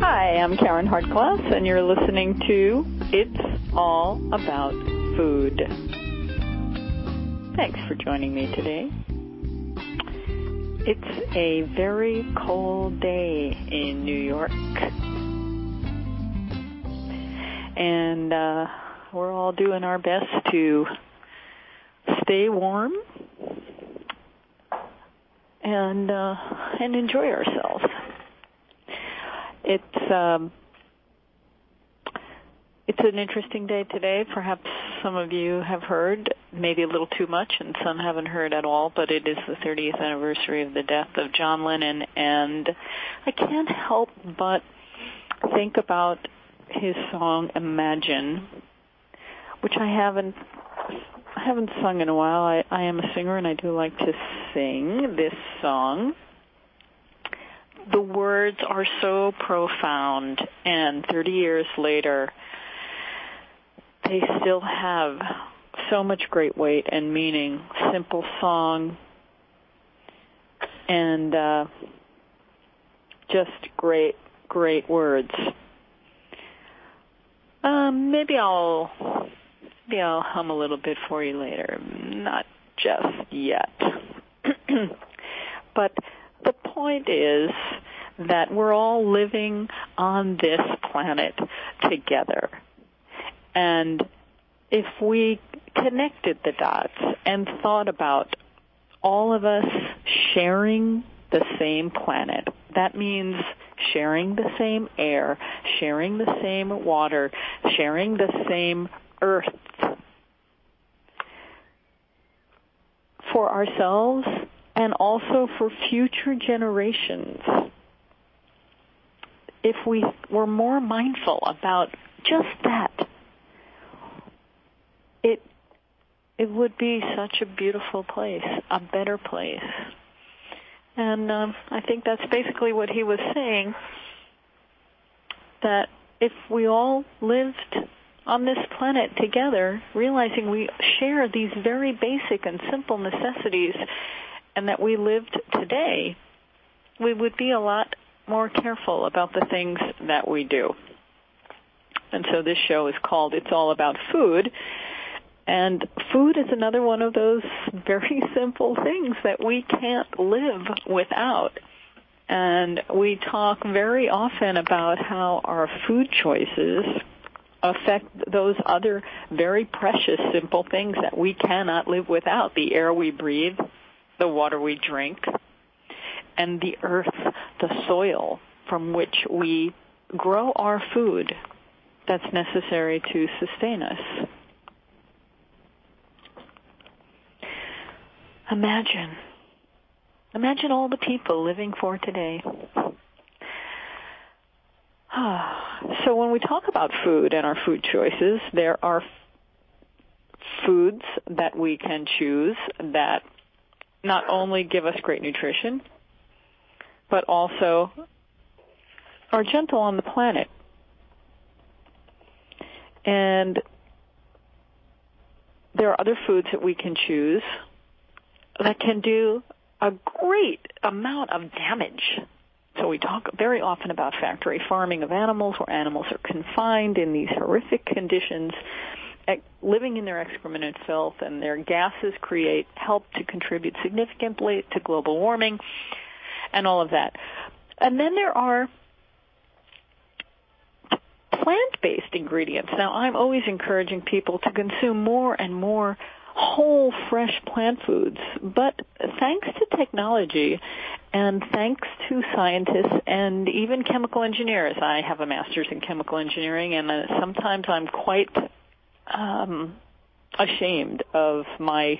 Hi, I'm Karen Hartglass, and you're listening to It's All About Food. Thanks for joining me today. It's a very cold day in New York, and we're all doing our best to stay warm and enjoy ourselves. It's an interesting day today. Perhaps some of you have heard, maybe a little too much, and some haven't heard at all, but it is the 30th anniversary of the death of John Lennon, and I can't help but think about his song Imagine, which I haven't sung in a while. I am a singer, and I do like to sing this song. The words are so profound, and 30 years later, they still have so much great weight and meaning. Simple song, and just great words. Maybe I'll hum a little bit for you later. Not just yet. But the point is that we're all living on this planet together. And if we connected the dots and thought about all of us sharing the same planet, that means sharing the same air, sharing the same water, sharing the same earth for ourselves and also for future generations. If we were more mindful about just that, it would be such a beautiful place, a better place. And I think that's basically what he was saying, that if we all lived on this planet together, realizing we share these very basic and simple necessities, and that we lived today, we would be a lot more careful about the things that we do. And so this show is called It's All About Food. And food is another one of those very simple things that we can't live without. And we talk very often about how our food choices affect those other very precious, simple things that we cannot live without. The air we breathe, the water we drink, and the earth, the soil from which we grow our food that's necessary to sustain us. Imagine all the people living for today. So when we talk about food and our food choices, there are foods that we can choose that not only give us great nutrition, but also are gentle on the planet. And there are other foods that we can choose that can do a great amount of damage. So we talk very often about factory farming of animals, where animals are confined in these horrific conditions, living in their excrement and filth, and their gases help to contribute significantly to global warming and all of that. And then there are plant-based ingredients. Now, I'm always encouraging people to consume more and more whole, fresh plant foods. But thanks to technology and thanks to scientists and even chemical engineers, I have a master's in chemical engineering, and sometimes I'm quite ashamed of my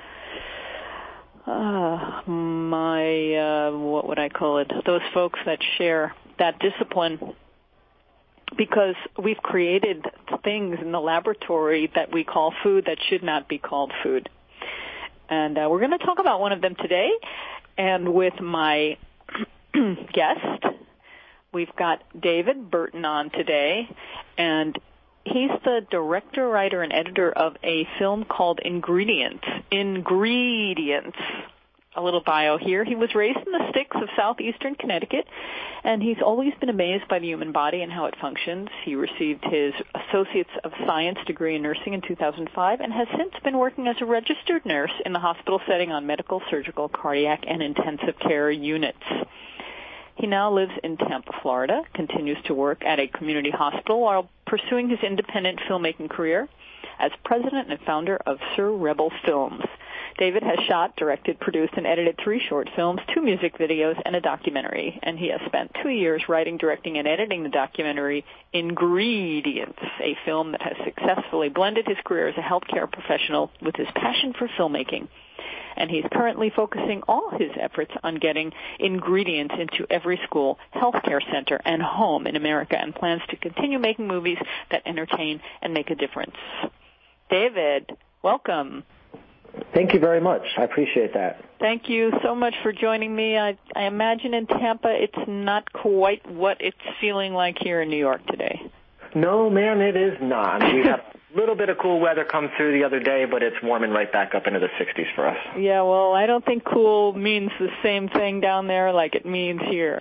what would I call it? Those folks that share that discipline, because we've created things in the laboratory that we call food that should not be called food. And we're going to talk about one of them today. And with my guest, we've got David Burton on today. And he's the director, writer, and editor of a film called Ingredients. a little bio here. He was raised in the sticks of southeastern Connecticut, and he's always been amazed by the human body and how it functions. He received his Associates of Science degree in nursing in 2005 and has since been working as a registered nurse in the hospital setting on medical, surgical, cardiac, and intensive care units. He now lives in Tampa, Florida, continues to work at a community hospital while pursuing his independent filmmaking career as president and founder of Sir Rebel Films. David has shot, directed, produced, and edited 3 short films, 2 music videos, and a documentary. And he has spent 2 years writing, directing, and editing the documentary Ingredients, a film that has successfully blended his career as a healthcare professional with his passion for filmmaking. And he's currently focusing all his efforts on getting ingredients into every school, healthcare center, and home in America, and plans to continue making movies that entertain and make a difference. David, welcome. Thank you very much. I appreciate that. Thank you so much for joining me. I imagine in Tampa it's not quite what it's feeling like here in New York today. No, ma'am, it is not. We had a little bit of cool weather come through the other day, but it's warming right back up into the 60s for us. Yeah, well, I don't think cool means the same thing down there like it means here.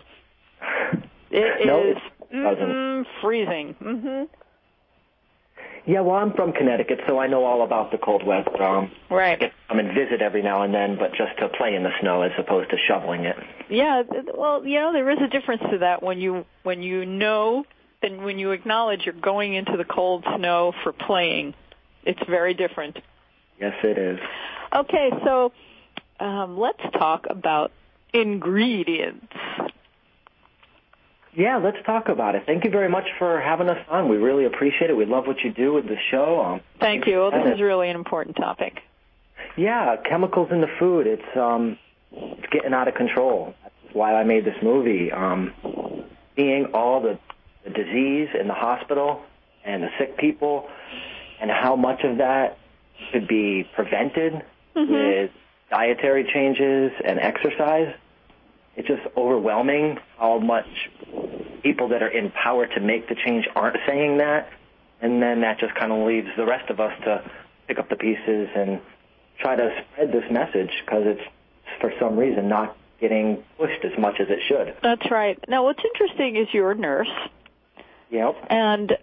It is freezing. Mm-hmm. Yeah, well, I'm from Connecticut, so I know all about the cold weather. Right. I get to come and visit every now and then, but just to play in the snow as opposed to shoveling it. Yeah, well, you know, there is a difference to that when you know and when you acknowledge you're going into the cold snow for playing. It's very different. Yes, it is. Okay, so let's talk about ingredients. Yeah, let's talk about it. Thank you very much for having us on. We really appreciate it. We love what you do with the show. Thank you. Well, this is really an important topic. Yeah, chemicals in the food. It's getting out of control. That's why I made this movie. Seeing all the disease in the hospital and the sick people and how much of that could be prevented with dietary changes and exercise. It's just overwhelming how much people that are in power to make the change aren't saying that, and then that just kind of leaves the rest of us to pick up the pieces and try to spread this message because it's, for some reason, not getting pushed as much as it should. That's right. Now, what's interesting is you're a nurse. Yep. And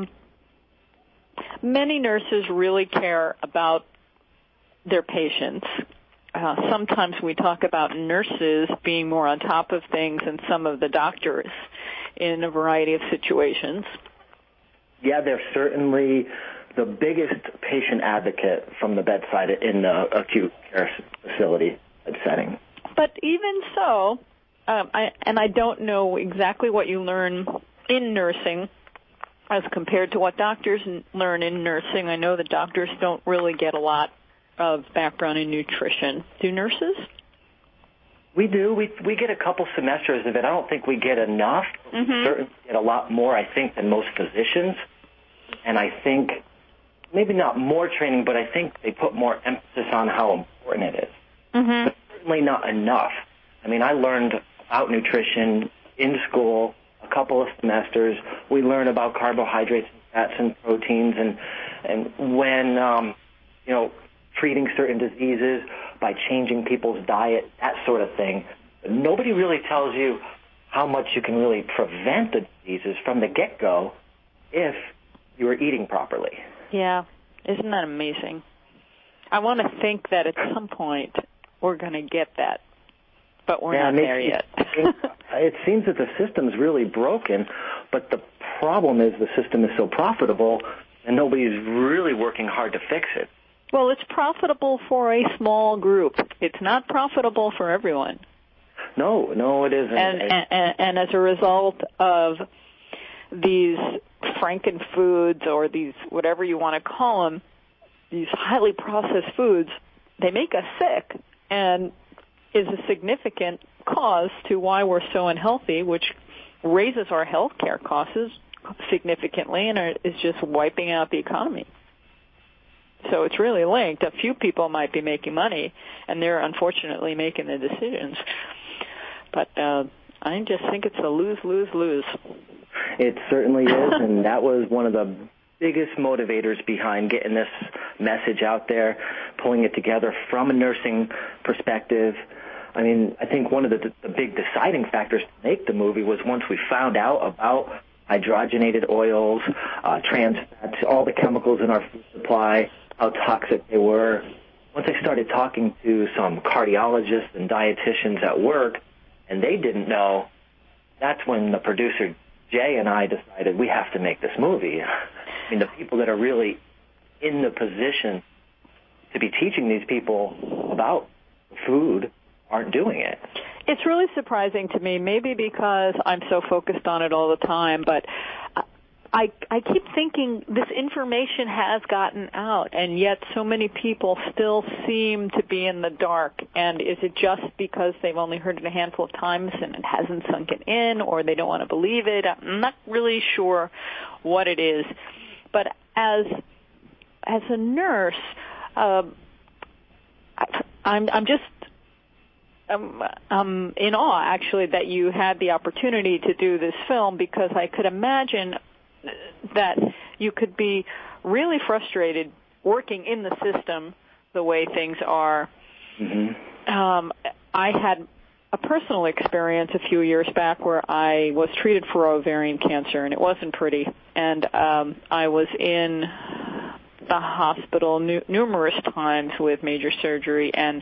many nurses really care about their patients. Sometimes we talk about nurses being more on top of things than some of the doctors in a variety of situations. Yeah, they're certainly the biggest patient advocate from the bedside in the acute care facility setting. But even so, I don't know exactly what you learn in nursing as compared to what doctors learn in nursing. I know that doctors don't really get a lot of background in nutrition. Do nurses? We do. We get a couple semesters of it. I don't think we get enough. We certainly get a lot more, I think, than most physicians. And I think maybe not more training, but I think they put more emphasis on how important it is. But certainly not enough. I mean, I learned about nutrition in school a couple of semesters. We learn about carbohydrates and fats and proteins and when, treating certain diseases by changing people's diet, that sort of thing. But nobody really tells you how much you can really prevent the diseases from the get-go if you are eating properly. Yeah. Isn't that amazing? I want to think that at some point we're going to get that, but we're not there yet. It seems that the system's really broken, but the problem is the system is so profitable and nobody's really working hard to fix it. Well, it's profitable for a small group. It's not profitable for everyone. No, it isn't. And as a result of these frankenfoods or these, whatever you want to call them, these highly processed foods, they make us sick and is a significant cause to why we're so unhealthy, which raises our health care costs significantly and is just wiping out the economy. So it's really linked. A few people might be making money, and they're unfortunately making the decisions. But I just think it's a lose-lose-lose. It certainly is, and that was one of the biggest motivators behind getting this message out there, pulling it together from a nursing perspective, I mean, I think one of the big deciding factors to make the movie was once we found out about hydrogenated oils, trans fats, all the chemicals in our food supply, how toxic they were. Once I started talking to some cardiologists and dietitians at work, and they didn't know, that's when the producer, Jay, and I decided we have to make this movie. I mean, the people that are really in the position to be teaching these people about food aren't doing it. It's really surprising to me, maybe because I'm so focused on it all the time, but I keep thinking this information has gotten out, and yet so many people still seem to be in the dark. And is it just because they've only heard it a handful of times and it hasn't sunk in, or they don't want to believe it? I'm not really sure what it is. But as a nurse, I'm just in awe, actually, that you had the opportunity to do this film, because I could imagine that you could be really frustrated working in the system the way things are. Mm-hmm. I had a personal experience a few years back where I was treated for ovarian cancer, and it wasn't pretty. And I was in the hospital numerous times with major surgery, and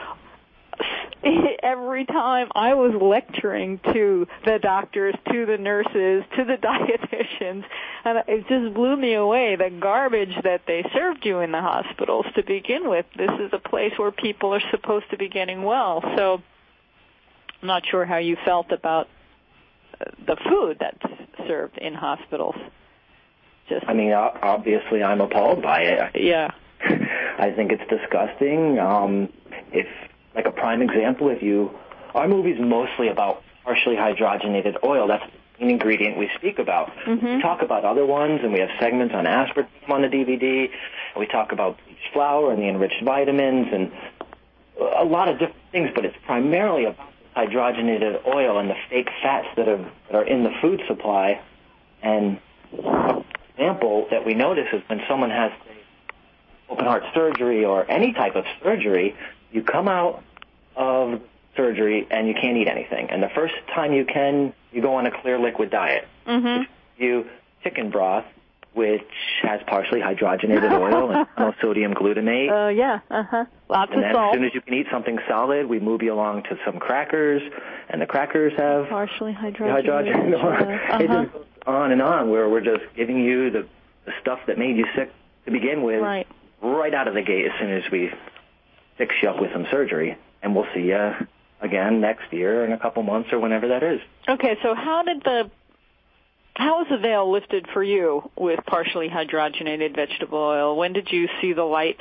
every time I was lecturing to the doctors, to the nurses, to the dietitians, and it just blew me away, the garbage that they served you in the hospitals to begin with. This is a place where people are supposed to be getting well. So I'm not sure how you felt about the food that's served in hospitals. I mean, obviously I'm appalled by it. Yeah. I think it's disgusting. If, like a prime example, our movie's mostly about partially hydrogenated oil. That's the main ingredient we speak about. Mm-hmm. We talk about other ones, and we have segments on aspartame on the DVD, and we talk about bleached flour and the enriched vitamins and a lot of different things, but it's primarily about hydrogenated oil and the fake fats that are in the food supply. And an example that we notice is when someone has, say, open heart surgery or any type of surgery, you come out of surgery and you can't eat anything. And the first time you can, you go on a clear liquid diet. Mm-hmm. You chicken broth, which has partially hydrogenated oil and monosodium glutamate. Yeah, lots and of then salt. as soon as you can eat something solid, we move you along to some crackers, and the crackers have partially hydrogenated oil. It just goes on and on, where we're just giving you the stuff that made you sick to begin with, right out of the gate as soon as we fix you up with some surgery. And we'll see you again next year in a couple months or whenever that is. Okay, so how was the veil lifted for you with partially hydrogenated vegetable oil? When did you see the light?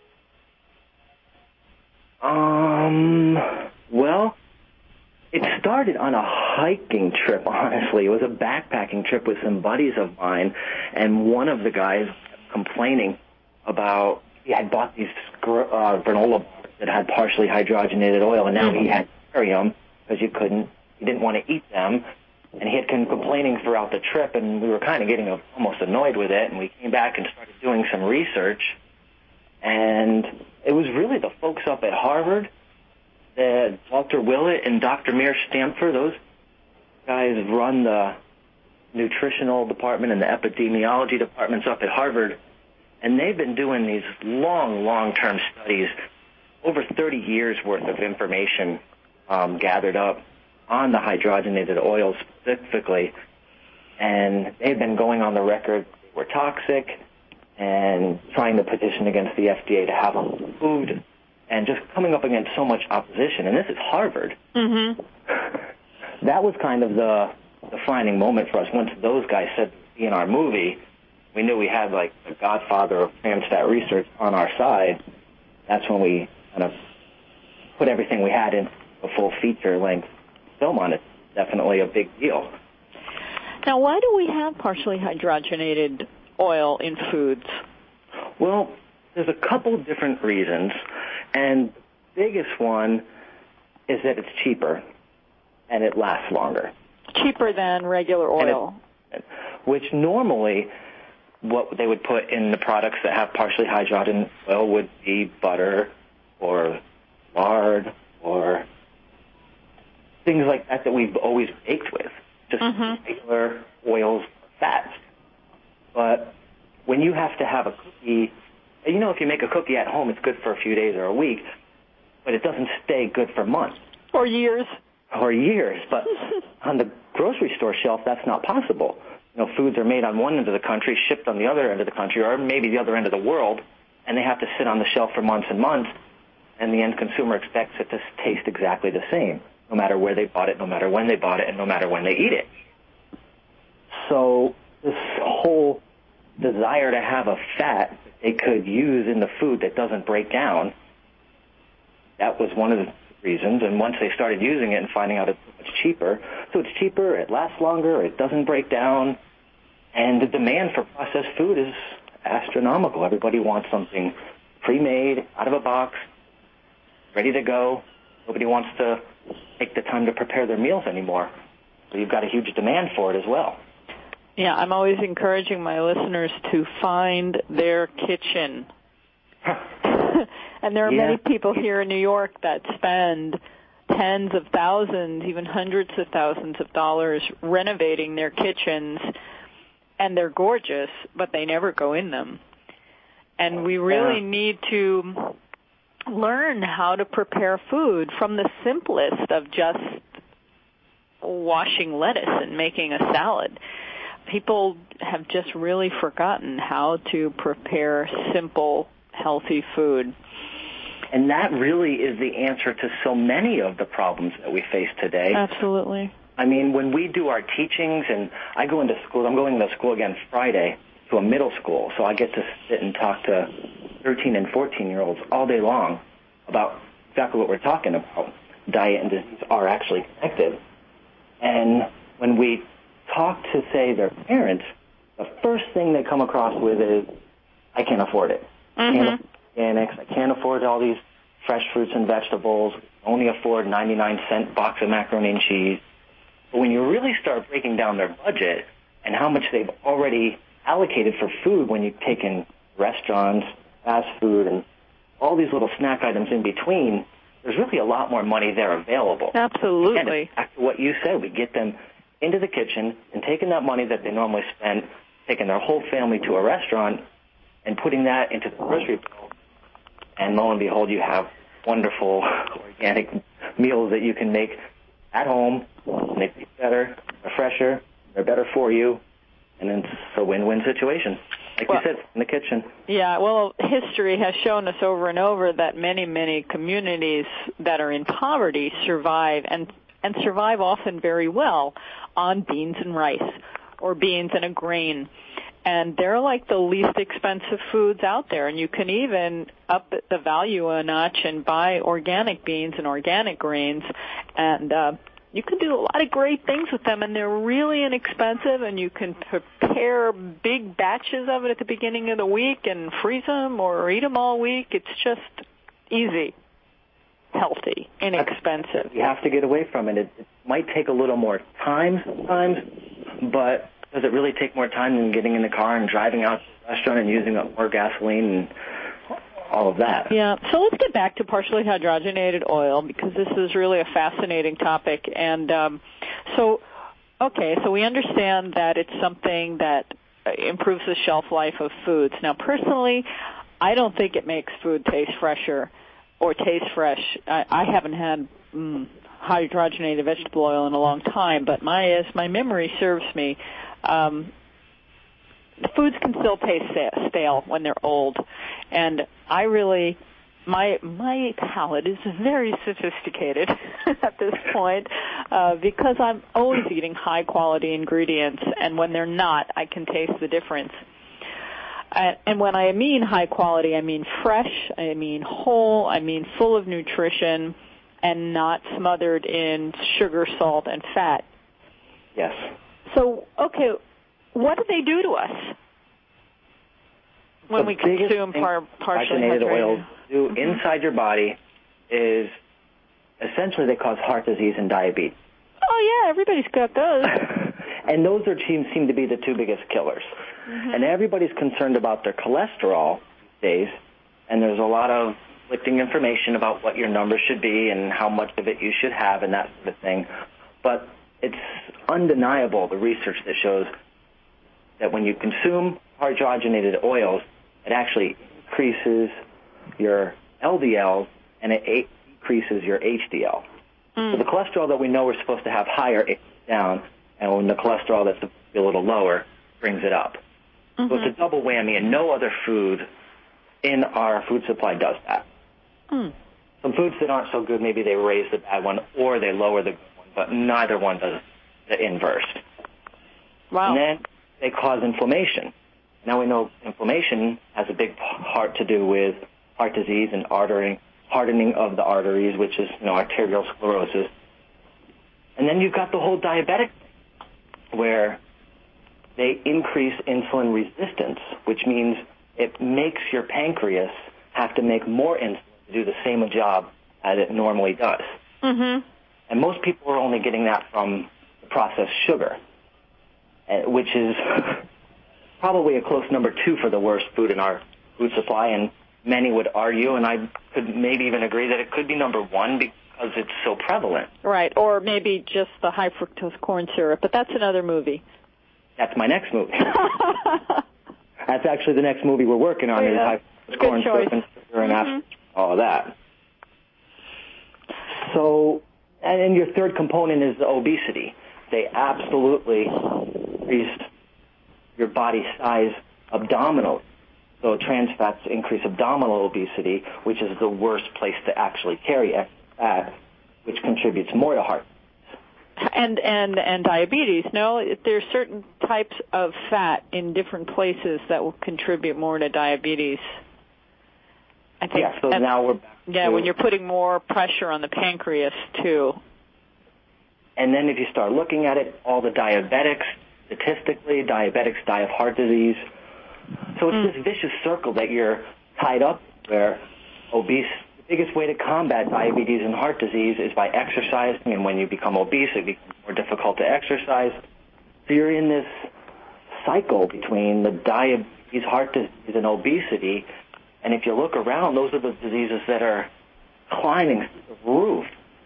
Well, it started on a hiking trip, honestly. It was a backpacking trip with some buddies of mine, and one of the guys complaining about he had bought these granola bars that had partially hydrogenated oil, and now he had to carry them because he didn't want to eat them. And he had been complaining throughout the trip, and we were kind of getting almost annoyed with it, and we came back and started doing some research. And it was really the folks up at Harvard, Walter Willett and Dr. Meir Stamfer. Those guys run the nutritional department and the epidemiology departments up at Harvard, and they've been doing these long-term studies, over 30 years' worth of information gathered up on the hydrogenated oils specifically, and they've been going on the record they were toxic and trying to petition against the FDA to have them removed, and just coming up against so much opposition. And this is Harvard. Mm-hmm. That was kind of the defining moment for us. Once those guys said to be in our movie, we knew we had like the godfather of trans fat research on our side. That's when we kind of put everything we had in a full feature-length film on it. Definitely a big deal. Now, why do we have partially hydrogenated oil in foods? Well, there's a couple of different reasons, and the biggest one is that it's cheaper and it lasts longer. Cheaper than regular oil. Which normally what they would put in the products that have partially hydrogenated oil would be butter or lard or things like that we've always baked with, just regular oils, fats. But when you have to have a cookie, if you make a cookie at home, it's good for a few days or a week, but it doesn't stay good for months. Or years. But on the grocery store shelf, that's not possible. Foods are made on one end of the country, shipped on the other end of the country, or maybe the other end of the world, and they have to sit on the shelf for months and months, and the end consumer expects it to taste exactly the same, no matter where they bought it, no matter when they bought it, and no matter when they eat it. So this whole desire to have a fat that they could use in the food that doesn't break down, that was one of the reasons. And once they started using it and finding out it's much cheaper, so it's cheaper, it lasts longer, it doesn't break down, and the demand for processed food is astronomical. Everybody wants something pre-made, out of a box, ready to go. Nobody wants to take the time to prepare their meals anymore. So you've got a huge demand for it as well. Yeah, I'm always encouraging my listeners to find their kitchen. And there are many people here in New York that spend tens of thousands, even hundreds of thousands of dollars renovating their kitchens, and they're gorgeous, but they never go in them. And we really need to learn how to prepare food from the simplest of just washing lettuce and making a salad. People have just really forgotten how to prepare simple, healthy food. And that really is the answer to so many of the problems that we face today. Absolutely. I mean, when we do our teachings, and I go into school, I'm going to school again Friday to a middle school, so I get to sit and talk to 13 and 14-year-olds all day long about exactly what we're talking about. Diet and disease are actually connected. And when we talk to, say, their parents, the first thing they come across with is, I can't afford it. I can't afford organics. I can't afford all these fresh fruits and vegetables. I only afford 99-cent box of macaroni and cheese. But when you really start breaking down their budget and how much they've already allocated for food when you take in restaurants, fast food, and all these little snack items in between, there's really a lot more money there available. Absolutely. And back to what you said, we get them into the kitchen and taking that money that they normally spend, taking their whole family to a restaurant and putting that into the grocery bill. And lo and behold, you have wonderful organic meals that you can make at home, and they taste better, they're fresher, they're better for you, and it's a win-win situation. Like you said, in the kitchen. Yeah, well, history has shown us over and over that many, many communities that are in poverty survive, and survive often very well, on beans and rice, or beans and a grain. And they're like the least expensive foods out there, and you can even up the value a notch and buy organic beans and organic grains, and you can do a lot of great things with them, and they're really inexpensive, and you can prepare big batches of it at the beginning of the week and freeze them or eat them all week. It's just easy, healthy, inexpensive. You have to get away from it. It might take a little more time sometimes, but does it really take more time than getting in the car and driving out to the restaurant and using up more gasoline and all of that? Yeah, so let's get back to partially hydrogenated oil, because this is really a fascinating topic. And so we understand that it's something that improves the shelf life of foods. Now, personally, I don't think it makes food taste fresher or taste fresh. I haven't had hydrogenated vegetable oil in a long time, but as my memory serves me, the foods can still taste stale when they're old. And I really, my palate is very sophisticated at this point, because I'm always eating high quality ingredients, and when they're not, I can taste the difference. And when I mean high quality, I mean fresh, I mean whole, I mean full of nutrition, and not smothered in sugar, salt, and fat. Yes. So, okay, what do they do to us when we consume partially hydrogenated oils do inside your body is essentially they cause heart disease and diabetes. Oh, yeah, everybody's got those. And those seem to be the two biggest killers. And everybody's concerned about their cholesterol these days, and there's a lot of conflicting information about what your numbers should be and how much of it you should have and that sort of thing. But it's undeniable, the research that shows that when you consume hydrogenated oils, it actually increases your LDL and it decreases your HDL. So the cholesterol that we know we're supposed to have higher, it goes down, and when the cholesterol that's supposed to be a little lower brings it up. So it's a double whammy, and no other food in our food supply does that. Some foods that aren't so good, maybe they raise the bad one or they lower the good one, but neither one does the inverse. Wow. And then they cause inflammation. Now we know inflammation has a big part to do with heart disease and hardening of the arteries, which is, arterial sclerosis. And then you've got the whole diabetic thing, where they increase insulin resistance, which means it makes your pancreas have to make more insulin to do the same job as it normally does. And most people are only getting that from the processed sugar, which is probably a close number 2 for the worst food in our food supply, and many would argue, and I could maybe even agree, that it could be number 1 because it's so prevalent. Right, or maybe just the high fructose corn syrup, but that's another movie. That's my next movie. That's actually the next movie we're working on, is high fructose corn syrup and sugar and all of that. So, and your third component is the obesity. They absolutely increase your body size abdominally. So trans fats increase abdominal obesity, which is the worst place to actually carry excess fat, which contributes more to heart. And diabetes. No, there's certain types of fat in different places that will contribute more to diabetes. I think. Yeah, so now we're back to, when you're putting more pressure on the pancreas, too. And then if you start looking at it, all the diabetics, statistically, diabetics die of heart disease. So it's this vicious circle that you're tied up where the biggest way to combat diabetes and heart disease is by exercising, and when you become obese, it becomes more difficult to exercise. So you're in this cycle between the diabetes, heart disease, and obesity, and if you look around, those are the diseases that are climbing through the roof.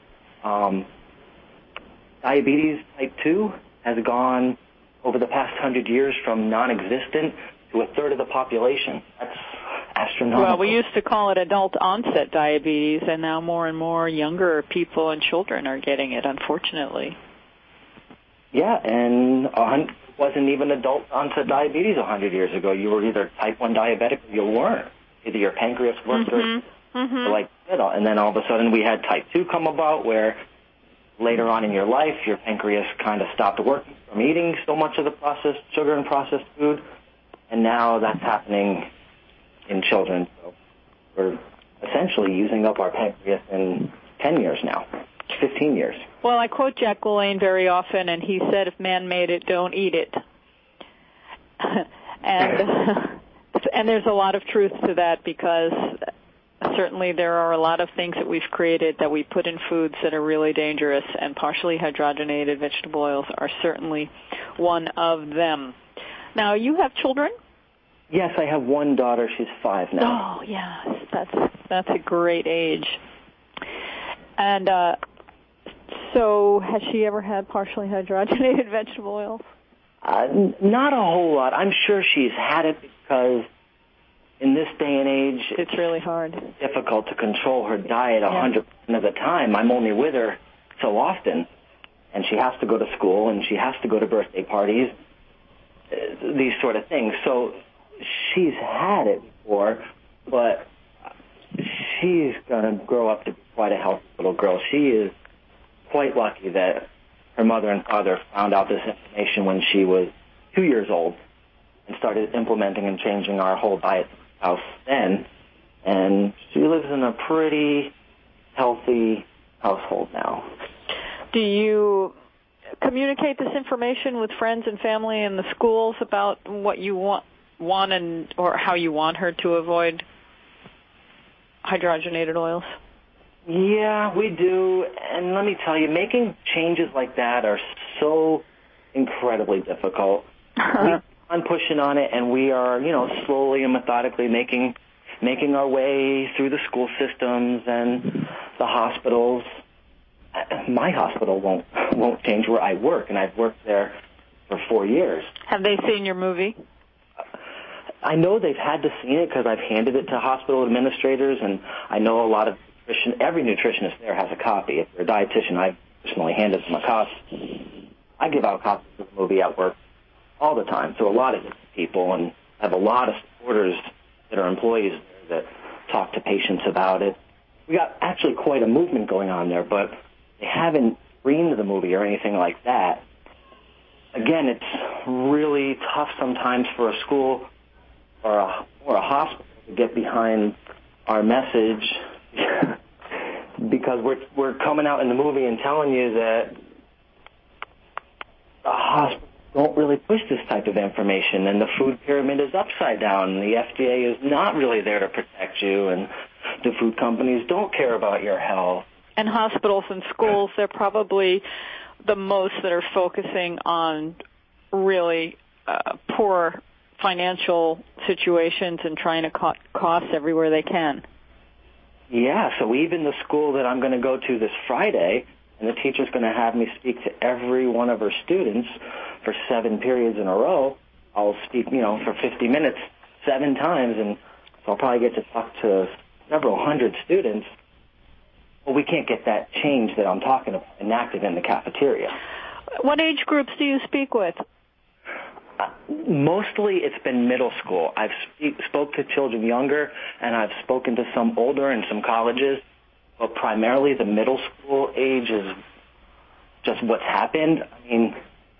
Diabetes type 2 has gone over the past 100 years from non-existent to a third of the population. That's astronomical. Well, we used to call it adult onset diabetes, and now more and more younger people and children are getting it, unfortunately. Yeah, and it wasn't even adult onset diabetes 100 years ago. You were either type 1 diabetic or you weren't. Either your pancreas worked or like that. And then all of a sudden we had type 2 come about, where later on in your life your pancreas kind of stopped working from eating so much of the processed sugar and processed food. And now that's happening in children. So we're essentially using up our pancreas in 10 years now, 15 years. Well, I quote Jack LaLanne very often, and he said, if man made it, don't eat it. And there's a lot of truth to that, because certainly there are a lot of things that we've created that we put in foods that are really dangerous, and partially hydrogenated vegetable oils are certainly one of them. Now, you have children? Yes, I have one daughter. She's 5 now. Oh, yes. That's a great age. And so has she ever had partially hydrogenated vegetable oils? Not a whole lot. I'm sure she's had it because in this day and age, it's really hard. It's difficult to control her diet 100% of the time. I'm only with her so often, and she has to go to school, and she has to go to birthday parties, these sort of things. So she's had it before, but she's going to grow up to be quite a healthy little girl. She is quite lucky that her mother and father found out this information when she was 2 years old and started implementing and changing our whole diet house then. And she lives in a pretty healthy household now. Do you communicate this information with friends and family in the schools about what you want and or how you want her to avoid hydrogenated oils? Yeah, we do. And let me tell you, making changes like that are so incredibly difficult. We keep on pushing on it, and we are, slowly and methodically making making our way through the school systems and the hospitals. My hospital won't change where I work, and I've worked there for 4 years. Have they seen your movie? I know they've had to see it because I've handed it to hospital administrators, and I know a lot of every nutritionist there has a copy. If you're a dietitian, I personally handed them a copy. I give out copies of the movie at work all the time to a lot of people, and I have a lot of supporters that are employees there that talk to patients about it. We got actually quite a movement going on there, but they haven't screened the movie or anything like that. Again, it's really tough sometimes for a school or a hospital to get behind our message because we're coming out in the movie and telling you that the hospitals don't really push this type of information, and the food pyramid is upside down, and the FDA is not really there to protect you, and the food companies don't care about your health. And hospitals and schools, they're probably the most that are focusing on really poor financial situations and trying to cut costs everywhere they can. Yeah, so even the school that I'm going to go to this Friday, and the teacher's going to have me speak to every one of her students for 7 periods in a row. I'll speak, for 50 minutes 7 times, and so I'll probably get to talk to several hundred students. Well, we can't get that change that I'm talking about enacted in the cafeteria. What age groups do you speak with? Mostly it's been middle school. I've spoke to children younger, and I've spoken to some older and some colleges, but primarily the middle school age is just what's happened. I mean,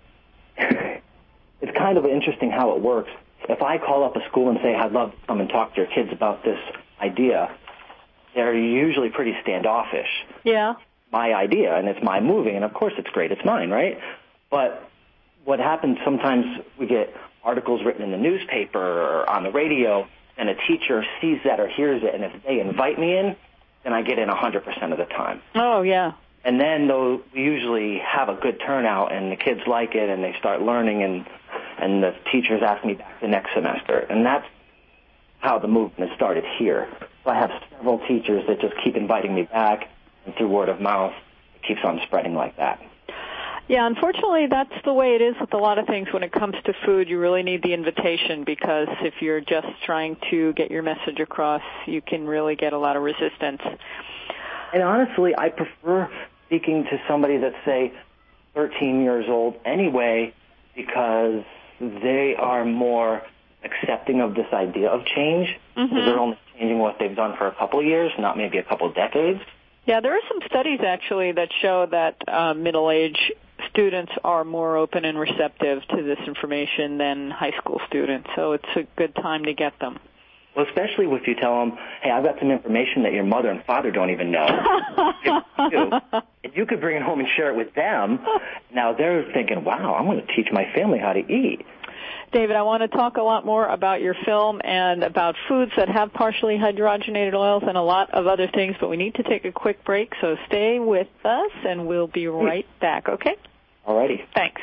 it's kind of interesting how it works. If I call up a school and say, I'd love to come and talk to your kids about this idea, they're usually pretty standoffish. Yeah. My idea, and it's my movie, and of course it's great, it's mine, right? But what happens sometimes, we get articles written in the newspaper or on the radio, and a teacher sees that or hears it, and if they invite me in, then I get in 100% of the time. Oh, yeah. And then we usually have a good turnout, and the kids like it, and they start learning, and the teachers ask me back the next semester. And that's how the movement has started here. So I have several teachers that just keep inviting me back, and through word of mouth, it keeps on spreading like that. Yeah, unfortunately, that's the way it is with a lot of things. When it comes to food, you really need the invitation, because if you're just trying to get your message across, you can really get a lot of resistance. And honestly, I prefer speaking to somebody that's, say, 13 years old anyway, because they are more accepting of this idea of change. Mm-hmm. They're only changing what they've done for a couple of years, not maybe a couple of decades. Yeah, there are some studies, actually, that show that middle-aged students are more open and receptive to this information than high school students, so it's a good time to get them. Well, especially if you tell them, hey, I've got some information that your mother and father don't even know. And you could bring it home and share it with them. Now they're thinking, wow, I'm going to teach my family how to eat. David, I want to talk a lot more about your film and about foods that have partially hydrogenated oils and a lot of other things, but we need to take a quick break, so stay with us, and we'll be right back, okay? All righty. Thanks.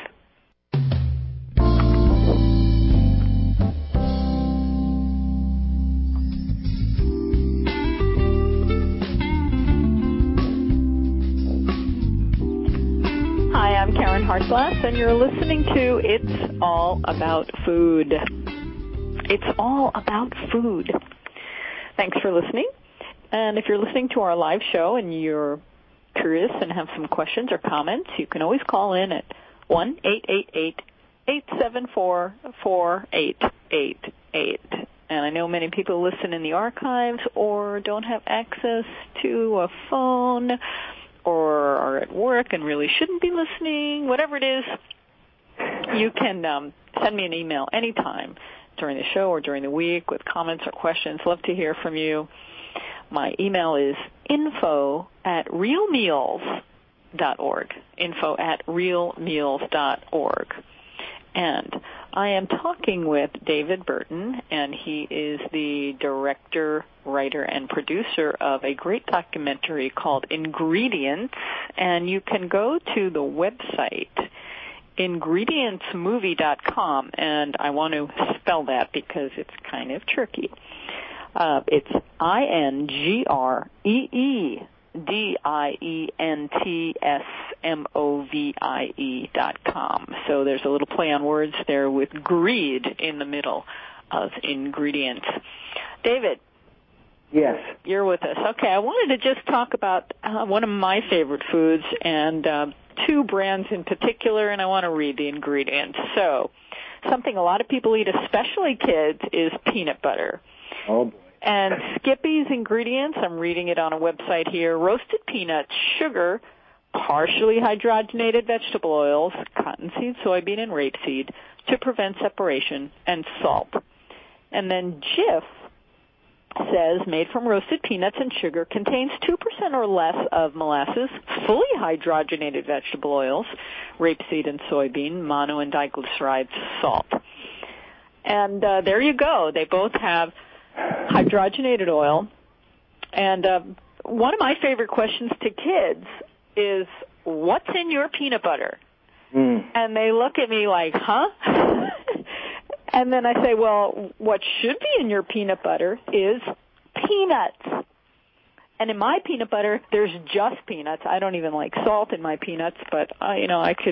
Hi, I'm Karen Hartglass, and you're listening to It's All About Food. It's all about food. Thanks for listening. And if you're listening to our live show and you're curious and have some questions or comments, you can always call in at 1-888-874-4888. And I know many people listen in the archives or don't have access to a phone or are at work and really shouldn't be listening. Whatever it is, you can send me an email anytime during the show or during the week with comments or questions. Love to hear from you. My email is info@realmeals.org, info@realmeals.org. And I am talking with David Burton, and he is the director, writer, and producer of a great documentary called Ingredients, and you can go to the website ingredientsmovie.com, and I want to spell that because it's kind of tricky. It's INGREEDIENTSMOVIE.com. So there's a little play on words there with greed in the middle of ingredients. David. Yes. You're with us. Okay, I wanted to just talk about one of my favorite foods and two brands in particular, and I want to read the ingredients. So, something a lot of people eat, especially kids, is peanut butter. Oh, boy. And Skippy's ingredients, I'm reading it on a website here, roasted peanuts, sugar, partially hydrogenated vegetable oils, cottonseed, soybean, and rapeseed to prevent separation, and salt. And then Jif says, made from roasted peanuts and sugar, contains 2% or less of molasses, fully hydrogenated vegetable oils, rapeseed and soybean, mono and diglyceride salt. And there you go. They both have hydrogenated oil. And one of my favorite questions to kids is, what's in your peanut butter? And they look at me like, huh? And then I say, well, what should be in your peanut butter is peanuts. And in my peanut butter, there's just peanuts. I don't even like salt in my peanuts, but I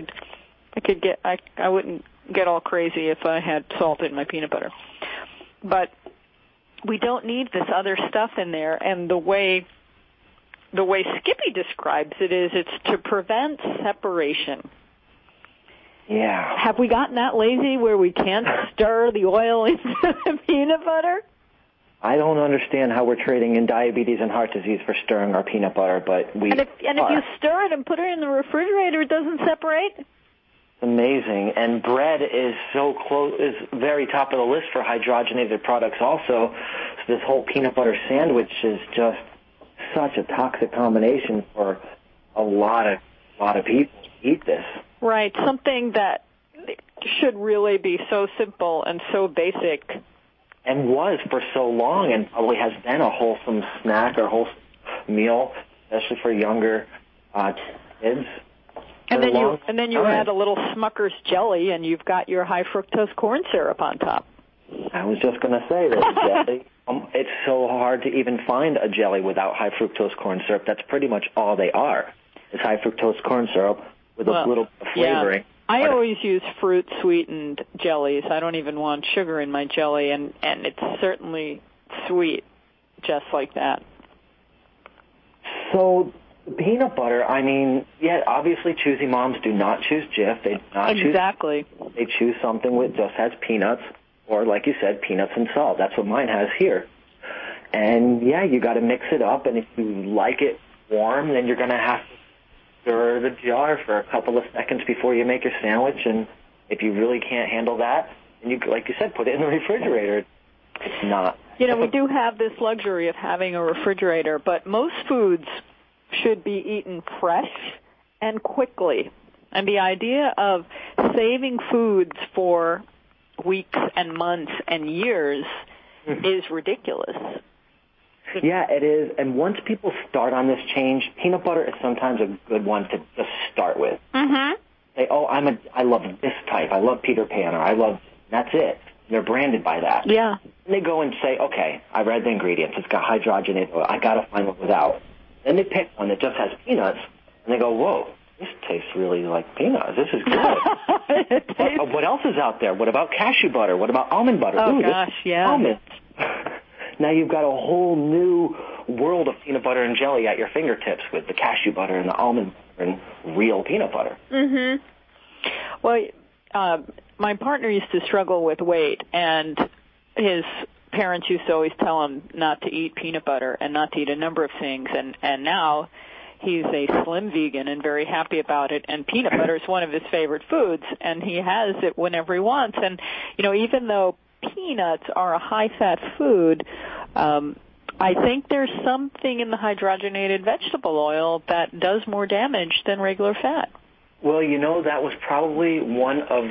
wouldn't get all crazy if I had salt in my peanut butter. But we don't need this other stuff in there. And the way Skippy describes it is, it's to prevent separation. Yeah. Have we gotten that lazy where we can't stir the oil into the peanut butter? I don't understand how we're trading in diabetes and heart disease for stirring our peanut butter, but we And if you stir it and put it in the refrigerator, it doesn't separate? It's amazing. And bread is is very top of the list for hydrogenated products also. So this whole peanut butter sandwich is just such a toxic combination for a lot of people to eat this. Right, something that should really be so simple and so basic. And was for so long, and probably has been a wholesome snack or wholesome meal, especially for younger kids. And then you add a little Smucker's jelly, and you've got your high fructose corn syrup on top. I was just going to say that jelly. It's so hard to even find a jelly without high fructose corn syrup. That's pretty much all they are, is high fructose corn syrup with a little bit of flavoring. Yeah. I always use fruit-sweetened jellies. I don't even want sugar in my jelly, and it's certainly sweet, just like that. So peanut butter, obviously choosy moms do not choose Jif. They do not exactly. They choose something that just has peanuts, or like you said, peanuts and salt. That's what mine has here. And yeah, you got to mix it up, and if you like it warm, then you're going to have to stir the jar for a couple of seconds before you make your sandwich. And if you really can't handle that, and you, like you said, put it in the refrigerator. It's not. We do have this luxury of having a refrigerator, but most foods should be eaten fresh and quickly. And the idea of saving foods for weeks and months and years is ridiculous. Yeah, it is. And once people start on this change, peanut butter is sometimes a good one to just start with. Mm-hmm. Say, I love this type. I love Peter Pan, or that's it. They're branded by that. Yeah. And they go and say, okay, I read the ingredients. It's got hydrogenated oil. I got to find one without. Then they pick one that just has peanuts, and they go, whoa, this tastes really like peanuts. This is good. What else is out there? What about cashew butter? What about almond butter? Oh, gosh, yeah. Almonds. Now you've got a whole new world of peanut butter and jelly at your fingertips with the cashew butter and the almond butter and real peanut butter. Mm-hmm. Well, my partner used to struggle with weight, and his parents used to always tell him not to eat peanut butter and not to eat a number of things, and now he's a slim vegan and very happy about it, and peanut butter is one of his favorite foods, and he has it whenever he wants. And, even though peanuts are a high-fat food, I think there's something in the hydrogenated vegetable oil that does more damage than regular fat. Well, that was probably one of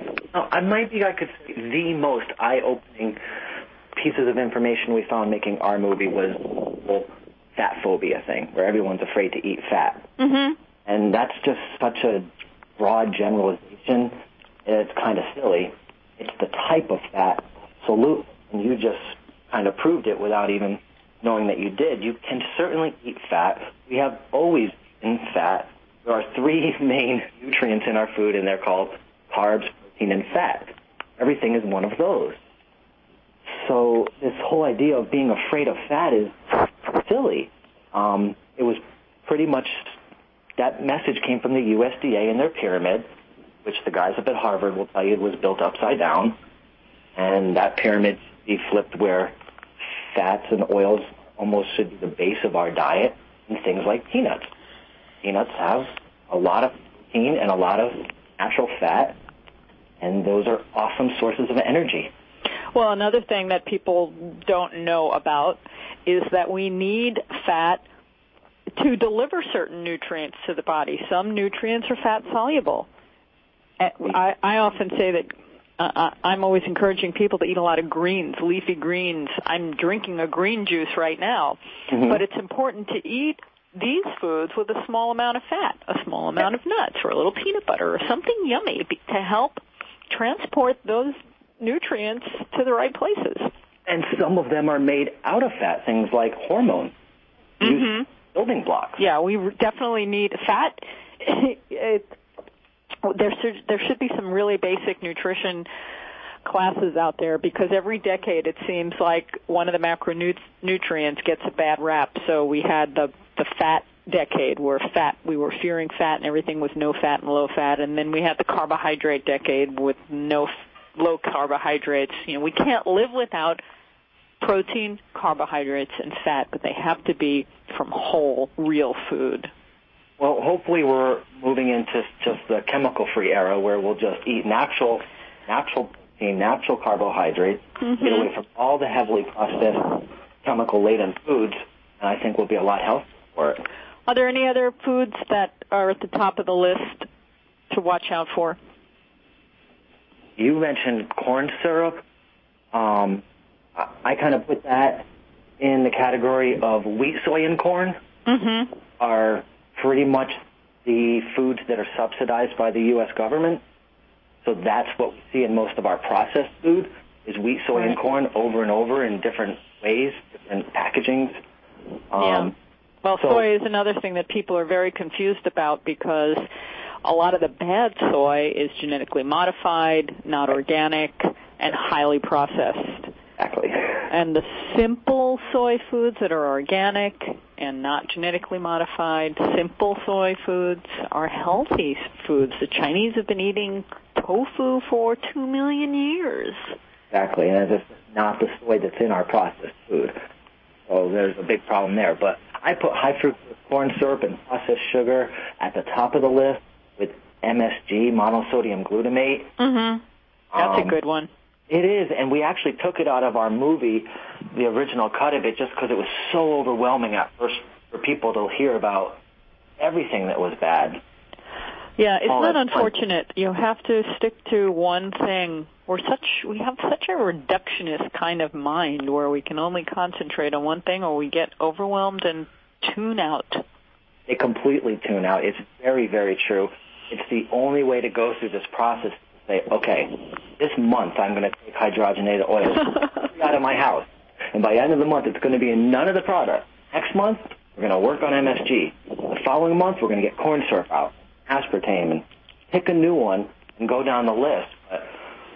I could say the most eye-opening pieces of information we found making our movie was the fat phobia thing, where everyone's afraid to eat fat. Mm-hmm. And that's just such a broad generalization, and it's kind of silly. It's the type of fat, absolutely. And you just kind of proved it without even knowing that you did. You can certainly eat fat. We have always eaten fat. There are three main nutrients in our food, and they're called carbs, protein, and fat. Everything is one of those. So this whole idea of being afraid of fat is silly. It was pretty much, that message came from the USDA and their pyramid, which the guys up at Harvard will tell you was built upside down. And that pyramid should be flipped where fats and oils almost should be the base of our diet, and things like peanuts. Peanuts have a lot of protein and a lot of natural fat, and those are awesome sources of energy. Well, another thing that people don't know about is that we need fat to deliver certain nutrients to the body. Some nutrients are fat soluble. I often say that I'm always encouraging people to eat a lot of greens, leafy greens. I'm drinking a green juice right now. Mm-hmm. But it's important to eat these foods with a small amount of fat, a small amount of nuts, or a little peanut butter, or something yummy to help transport those nutrients to the right places. And some of them are made out of fat, things like hormones, mm-hmm. building blocks. Yeah, we definitely need fat. There should be some really basic nutrition classes out there, because every decade it seems like one of the macronutrients gets a bad rap. So we had the fat decade where we were fearing fat and everything was no fat and low fat, and then we had the carbohydrate decade with low carbohydrates. We can't live without protein, carbohydrates, and fat, but they have to be from whole, real food. Well, hopefully we're moving into just the chemical-free era where we'll just eat natural protein, natural carbohydrates, mm-hmm. get away from all the heavily processed, chemical-laden foods, and I think we'll be a lot healthier for it. Are there any other foods that are at the top of the list to watch out for? You mentioned corn syrup. I kind of put that in the category of wheat, soy, and corn mm-hmm. are pretty much the foods that are subsidized by the U.S. government. So that's what we see in most of our processed food is wheat, soy, and corn over and over in different ways, different packagings. Yeah. Well, soy is another thing that people are very confused about, because a lot of the bad soy is genetically modified, not organic, and highly processed. Exactly. And the simple soy foods that are organic and not genetically modified, simple soy foods are healthy foods. The Chinese have been eating tofu for 2 million years. Exactly, and it's not the soy that's in our processed food. So there's a big problem there. But I put high fructose corn syrup and processed sugar at the top of the list with MSG, monosodium glutamate. Mm-hmm. That's a good one. It is, and we actually took it out of our movie, the original cut of it, just because it was so overwhelming at first for people to hear about everything that was bad. Yeah, isn't that unfortunate? You have to stick to one thing. We have such a reductionist kind of mind where we can only concentrate on one thing, or we get overwhelmed and tune out. They completely tune out. It's very, very true. It's the only way to go through this process. Say, okay, this month I'm going to take hydrogenated oils out of my house, and by the end of the month it's going to be in none of the products. Next month we're going to work on MSG. The following month we're going to get corn syrup out, aspartame, and pick a new one and go down the list. But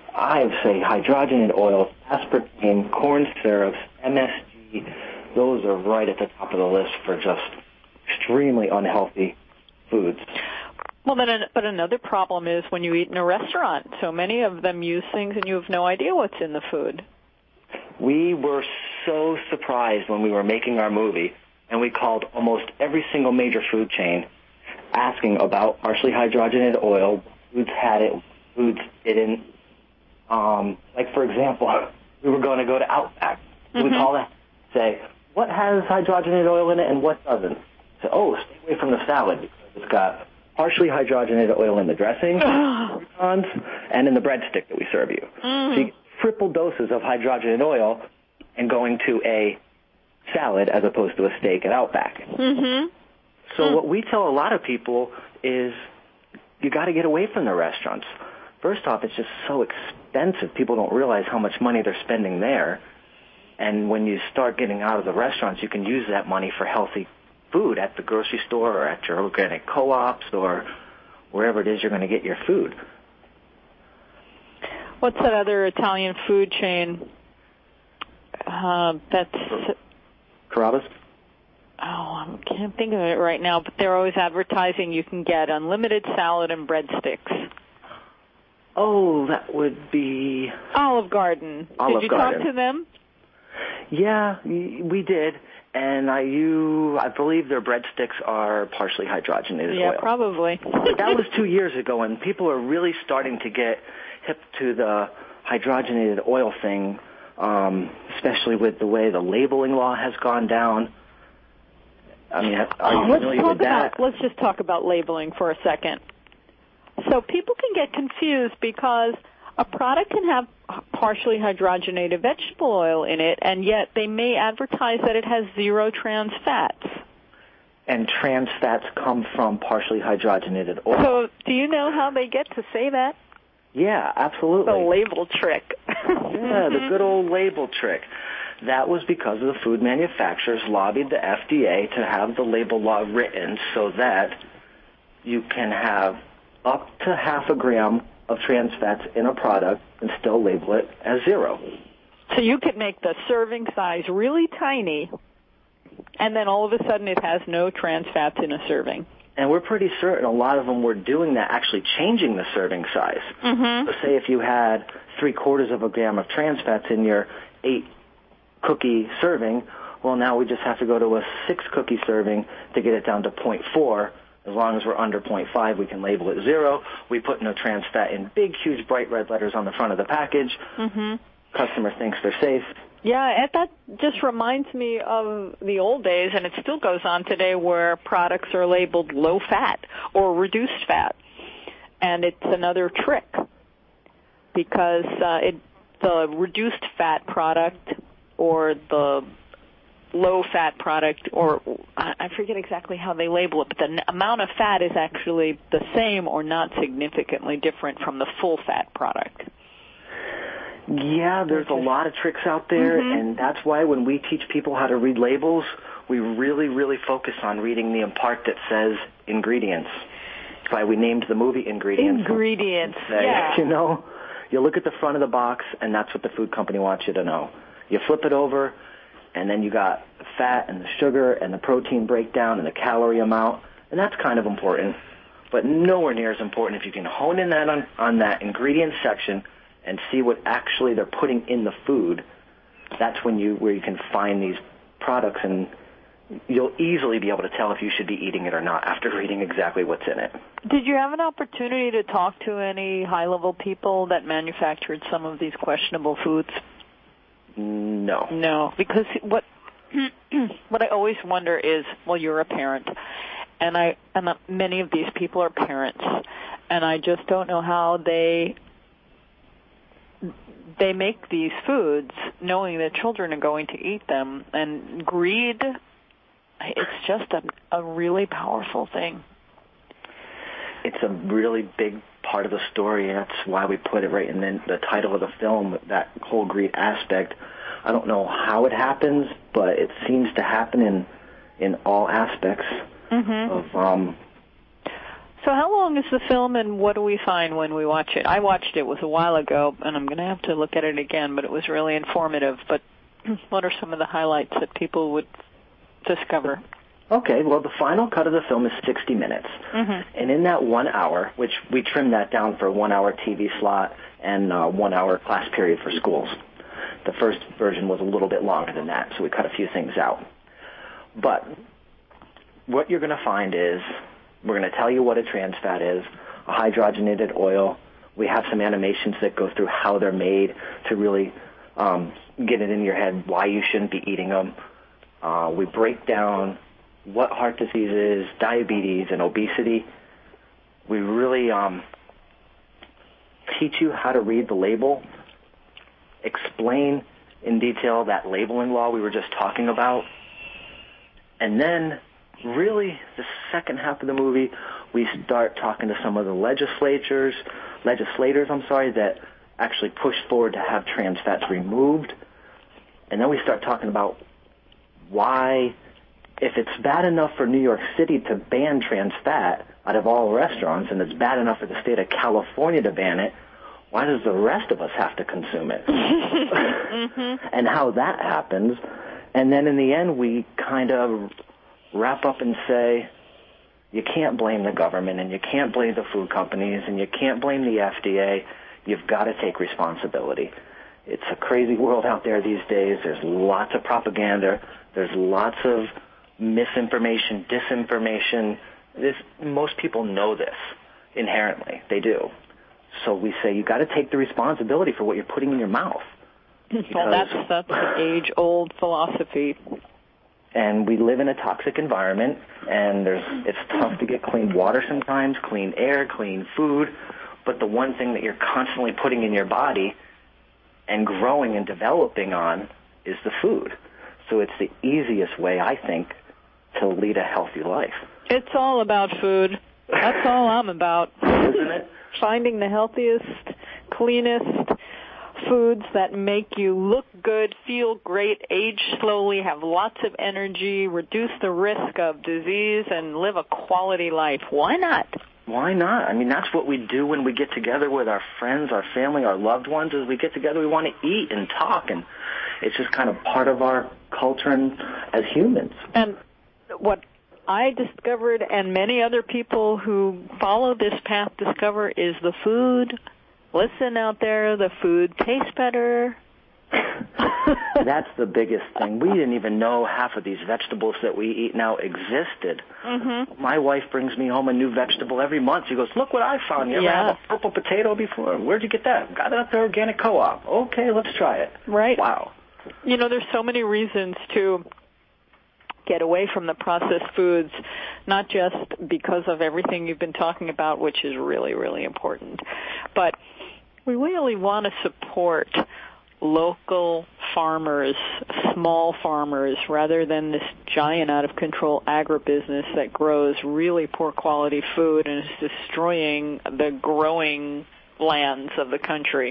I say hydrogenated oils, aspartame, corn syrups, MSG, those are right at the top of the list for just extremely unhealthy foods. Well, but another problem is when you eat in a restaurant. So many of them use things and you have no idea what's in the food. We were so surprised when we were making our movie, and we called almost every single major food chain asking about partially hydrogenated oil, foods had it, foods didn't. Like, for example, we were going to go to Outback. Mm-hmm. We call it, say, what has hydrogenated oil in it and what doesn't? Say, stay away from the salad because it's got partially hydrogenated oil in the dressing, and in the breadstick that we serve you. Mm. So you get triple doses of hydrogenated oil and going to a salad as opposed to a steak at Outback. Mm-hmm. So what we tell a lot of people is you got to get away from the restaurants. First off, it's just so expensive. People don't realize how much money they're spending there. And when you start getting out of the restaurants, you can use that money for healthy food at the grocery store or at your organic co-ops or wherever it is you're going to get your food. What's that other Italian food chain? That's Carrabba's? Oh, I can't think of it right now, but they're always advertising you can get unlimited salad and breadsticks. Oh, that would be... Olive Garden. Did you talk to them? Yeah, we did. And I believe their breadsticks are partially hydrogenated oil. Yeah, probably. But that was 2 years ago, and people are really starting to get hip to the hydrogenated oil thing, especially with the way the labeling law has gone down. I mean, are you familiar with that? Let's just talk about labeling for a second. So people can get confused because a product can have partially hydrogenated vegetable oil in it, and yet they may advertise that it has 0 trans fats. And trans fats come from partially hydrogenated oil. So do you know how they get to say that? Yeah, absolutely. The label trick. Yeah, the good old label trick. That was because of the food manufacturers lobbied the FDA to have the label law written so that you can have up to half a gram of trans fats in a product and still label it as 0. So you could make the serving size really tiny, and then all of a sudden it has no trans fats in a serving. And we're pretty certain a lot of them were doing that, actually changing the serving size. Mm-hmm. So say if you had 3/4 of a gram of trans fats in your 8-cookie serving, well, now we just have to go to a 6-cookie serving to get it down to 0.4. As long as we're under 0.5, we can label it 0. We put no trans fat in big, huge, bright red letters on the front of the package. Mm-hmm. Customer thinks they're safe. Yeah, and that just reminds me of the old days, and it still goes on today, where products are labeled low fat or reduced fat. And it's another trick because the reduced fat product or the low-fat product, or I forget exactly how they label it, but the amount of fat is actually the same or not significantly different from the full-fat product. Yeah, there's a lot of tricks out there, and that's why when we teach people how to read labels, we really, really focus on reading the part that says ingredients. That's why we named the movie Ingredients. Ingredients, yeah. You know, you look at the front of the box, and that's what the food company wants you to know. You flip it over, and then you got the fat and the sugar and the protein breakdown and the calorie amount, and that's kind of important, but nowhere near as important if you can hone in that on that ingredient section and see what actually they're putting in the food. That's where you can find these products, and you'll easily be able to tell if you should be eating it or not after reading exactly what's in it. Did you have an opportunity to talk to any high-level people that manufactured some of these questionable foods? No. No, because what I always wonder is, well, you're a parent, and many of these people are parents, and I just don't know how they make these foods knowing that children are going to eat them. And greed, it's just a really powerful thing. It's a really big part of the story, and that's why we put it right in the title of the film, that whole greed aspect. I don't know how it happens, but it seems to happen in all aspects of... So how long is the film, and what do we find when we watch it? I watched it was a while ago, and I'm going to have to look at it again, but it was really informative. But what are some of the highlights that people would discover? Okay, well, the final cut of the film is 60 minutes. And in that 1 hour, which we trimmed that down for a 1-hour TV slot and a 1-hour class period for schools. The first version was a little bit longer than that, so we cut a few things out. But what you're going to find is we're going to tell you what a trans fat is, a hydrogenated oil. We have some animations that go through how they're made to really get it in your head why you shouldn't be eating them. We break down what heart disease is, diabetes, and obesity. We really teach you how to read the label, explain in detail that labeling law we were just talking about, and then really the second half of the movie, we start talking to some of the legislators, that actually pushed forward to have trans fats removed, And then we start talking about why, if it's bad enough for New York City to ban trans fat out of all restaurants, and it's bad enough for the state of California to ban it, why does the rest of us have to consume it? And how that happens. And then in the end, we kind of wrap up and say, you can't blame the government, and you can't blame the food companies, and you can't blame the FDA. You've got to take responsibility. It's a crazy world out there these days. There's lots of propaganda. There's lots of misinformation, disinformation. Most people know this inherently. They do. So we say you got to take the responsibility for what you're putting in your mouth. Well, that's an age-old philosophy. And we live in a toxic environment, and it's tough to get clean water sometimes, clean air, clean food. But the one thing that you're constantly putting in your body and growing and developing on is the food. So it's the easiest way, I think, to lead a healthy life. It's all about food. That's all I'm about. Isn't it? Finding the healthiest, cleanest foods that make you look good, feel great, age slowly, have lots of energy, reduce the risk of disease, and live a quality life. Why not? Why not? I mean, that's what we do when we get together with our friends, our family, our loved ones. As we get together, we want to eat and talk, and it's just kind of part of our culture and as humans. And what I discovered, and many other people who follow this path discover, is the food. Listen out there, the food tastes better. That's the biggest thing. We didn't even know half of these vegetables that we eat now existed. My wife brings me home a new vegetable every month. She goes, look what I found. You ever have a purple potato before? Where'd you get that? Got it at the organic co-op. Okay, let's try it. Right. Wow. You know, there's so many reasons to get away from the processed foods, not just because of everything you've been talking about, which is really, really important, but we really want to support local farmers, small farmers, rather than this giant out-of-control agribusiness that grows really poor quality food and is destroying the growing lands of the country.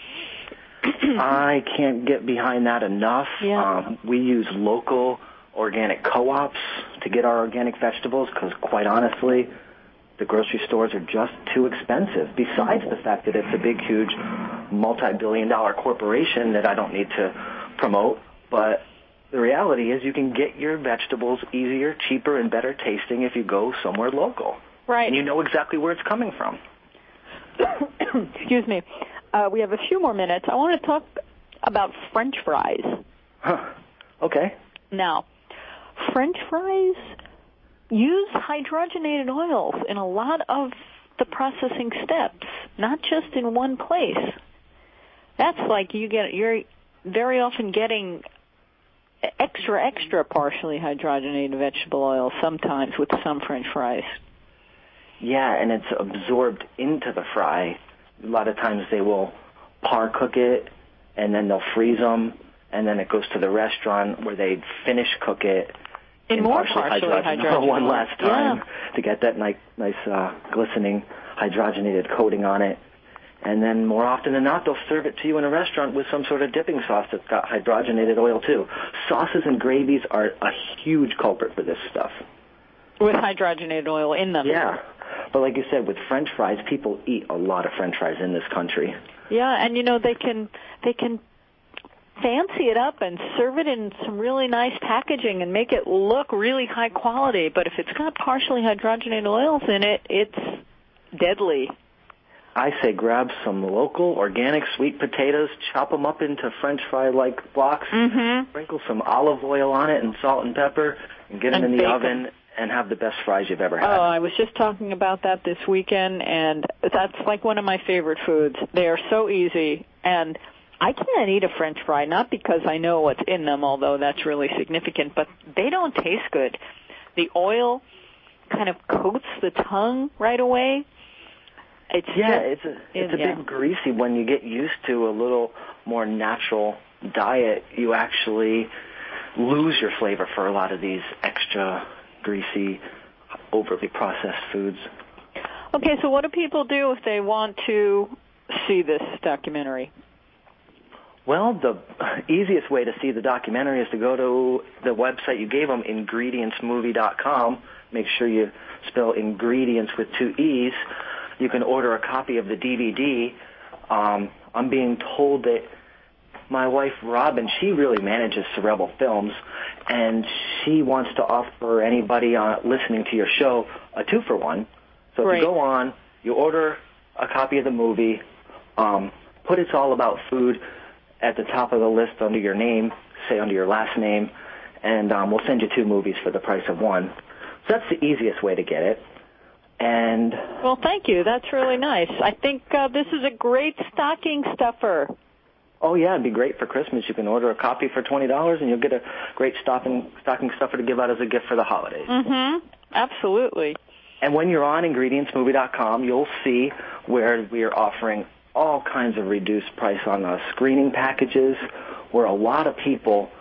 I can't get behind that enough. Yeah. We use local organic co-ops to get our organic vegetables because, quite honestly, the grocery stores are just too expensive, besides the fact that it's a big, huge, multi-billion-dollar corporation that I don't need to promote. But the reality is you can get your vegetables easier, cheaper, and better tasting if you go somewhere local. Right. And you know exactly where it's coming from. Excuse me. We have a few more minutes. I want to talk about French fries. Okay. Now, French fries use hydrogenated oils in a lot of the processing steps, not just in one place. That's like you're very often getting extra partially hydrogenated vegetable oil sometimes with some French fries. Yeah, and it's absorbed into the fry. A lot of times they will par cook it, and then they'll freeze them, and then it goes to the restaurant where they finish cook it in more partially hydrogenated one last time to get that nice glistening hydrogenated coating on it. And then more often than not, they'll serve it to you in a restaurant with some sort of dipping sauce that's got hydrogenated oil too. Sauces and gravies are a huge culprit for this stuff. With hydrogenated oil in them. Yeah. But like you said, with French fries, people eat a lot of French fries in this country. Yeah, and you know, they can fancy it up and serve it in some really nice packaging and make it look really high quality. But if it's got partially hydrogenated oils in it, it's deadly. I say grab some local organic sweet potatoes, chop them up into French fry-like blocks, sprinkle some olive oil on it and salt and pepper, and get them in the oven and have the best fries you've ever had. Oh, I was just talking about that this weekend, and that's like one of my favorite foods. They are so easy, and I can't eat a French fry, not because I know what's in them, although that's really significant, but they don't taste good. The oil kind of coats the tongue right away. It's a bit greasy. When you get used to a little more natural diet, you actually lose your flavor for a lot of these extra greasy, overly processed foods. Okay, so what do people do if they want to see this documentary? Well, the easiest way to see the documentary is to go to the website you gave them, ingredientsmovie.com. Make sure you spell ingredients with 2 E's. You can order a copy of the DVD. I'm being told that my wife, Robin, she really manages Cerebral Films, and she wants to offer anybody listening to your show a 2-for-1. So if you go on, you order a copy of the movie, put It's All About Food at the top of the list under your name, say under your last name, and we'll send you 2 movies for the price of 1. So that's the easiest way to get it. And well, thank you. That's really nice. I think this is a great stocking stuffer. Oh, yeah, it'd be great for Christmas. You can order a copy for $20, and you'll get a great stocking stuffer to give out as a gift for the holidays. Mm-hmm. Absolutely. And when you're on ingredientsmovie.com, you'll see where we are offering all kinds of reduced price on screening packages, where a lot of people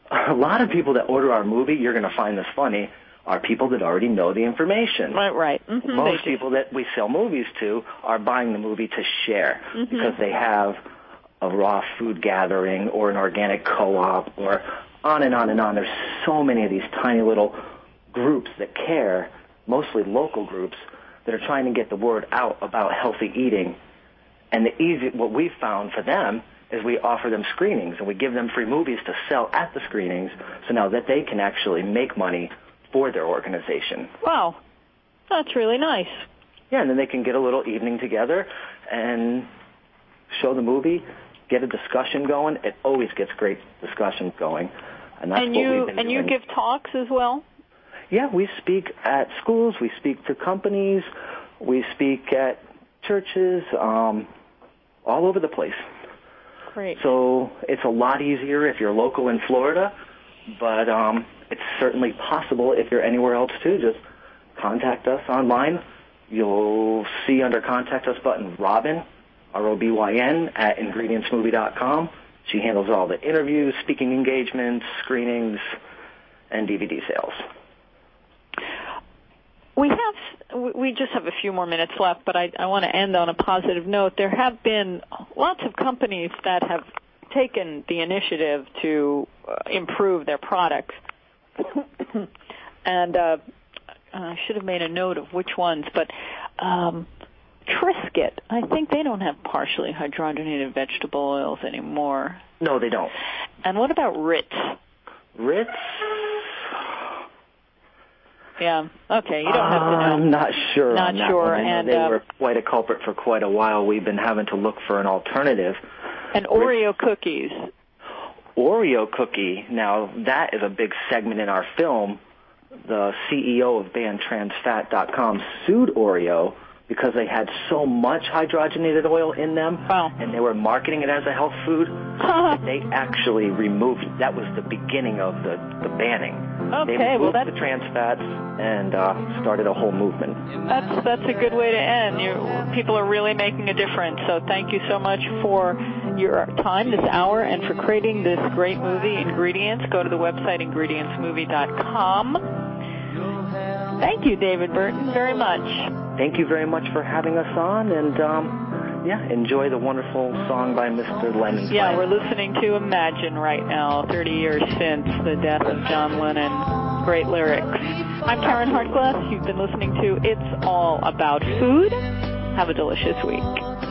that order our movie, you're going to find this funny, are people that already know the information. Right. Mm-hmm. Most people that we sell movies to are buying the movie to share because they have a raw food gathering or an organic co-op or on and on and on. There's so many of these tiny little groups that care, mostly local groups, that are trying to get the word out about healthy eating. And what we've found for them is we offer them screenings, and we give them free movies to sell at the screenings, so now that they can actually make money for their organization. Wow. That's really nice. Yeah, and then they can get a little evening together and show the movie, get a discussion going. It always gets great discussions going. And that's what we've been doing. And you give talks as well? Yeah, we speak at schools, we speak to companies, we speak at churches, all over the place. Great. So it's a lot easier if you're local in Florida, but it's certainly possible if you're anywhere else too. Just contact us online. You'll see under Contact Us button Robin, ROBYN, at ingredientsmovie.com. She handles all the interviews, speaking engagements, screenings, and DVD sales. We just have a few more minutes left, but I want to end on a positive note. There have been lots of companies that have taken the initiative to improve their products. And I should have made a note of which ones, but Triscuit, I think they don't have partially hydrogenated vegetable oils anymore. No, they don't. And what about Ritz? Ritz? Yeah. Okay. You don't have to know. I'm not sure. Not on that sure. One. And they were quite a culprit for quite a while. We've been having to look for an alternative. And Oreo cookies. Oreo cookie. Now that is a big segment in our film. The CEO of BanTransFat.com sued Oreo because they had so much hydrogenated oil in them, and they were marketing it as a health food. They actually removed it. That was the beginning of the banning. Okay, they removed the trans fats and started a whole movement. That's a good way to end. People are really making a difference. So thank you so much for your time this hour and for creating this great movie, Ingredients. Go to the website ingredientsmovie.com. Thank you, David Burton, very much. Thank you very much for having us on, and enjoy the wonderful song by Mr. Lennon. Yeah, we're listening to Imagine right now, 30 years since the death of John Lennon. Great lyrics. I'm Karen Hartglass. You've been listening to It's All About Food. Have a delicious week.